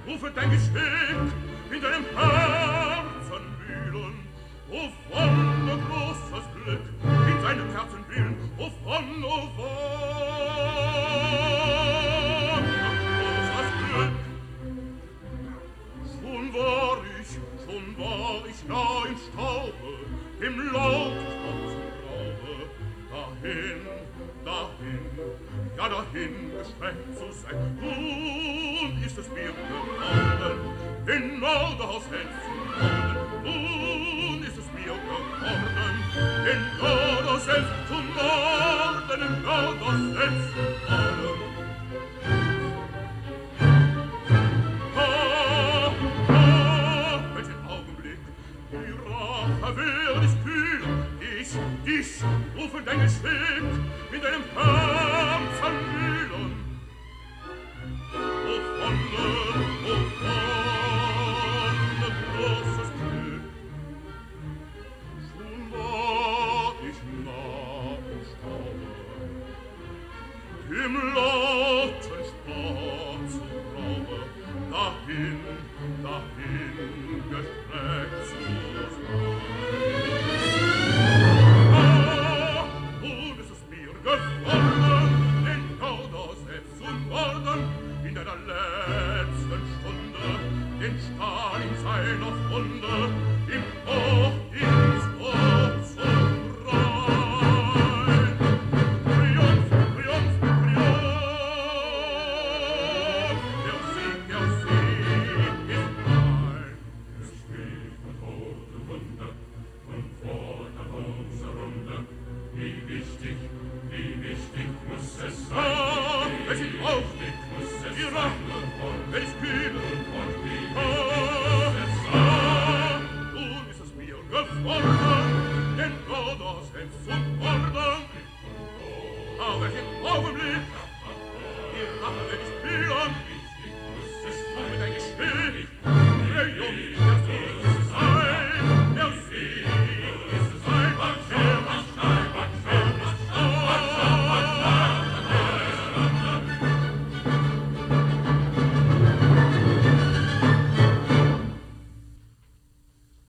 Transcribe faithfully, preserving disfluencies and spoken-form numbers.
rufe dein Geschick in deinem Herzen wühlen. O Wonder, großes Glück in deinem Herzen wühlen. O Wonder, Wonder, großes Glück. Schon war ich, schon war ich nah im Staube, im lauten Graube, dahin, dahin, ja dahin gestreckt zu sein. Nun ist es mir geworden, in Mörderhaus selbst zu morden. Nun ist es mir geworden, in Mörderhaus selbst zu morden, in Mörderhaus selbst zu morden. Ah, ah, welchen Augenblick, die Rache will ich kühlen, dich, dich, rufen dein Geschick in deinem Herzen wühlen. O Wonder, o Wonder, großes Glück, schon war ich nah im Staube, im lauten schwarzen Raube, dahin, dahin gestreckt zu sein. Ah, nun ist es mir geworden, den Mörder selbst zu morden, in deiner letzten Stunde, den Stahl in seiner Wunde, im Hoch ins Ohr zu rein. Triumph, Triumph, Triumph, der Sieg, der Sieg ist mein. Es steht von toten Wunder und vor der großen Runde. Wie wichtig, wie wichtig muss es sein. Ah, es ist aufstieg, muss es die Rache, wenn ich kühle und wie ah, ah, nun ist es mir geworden, den Mörder selbst zu morden. Ah, welchen Augenblick,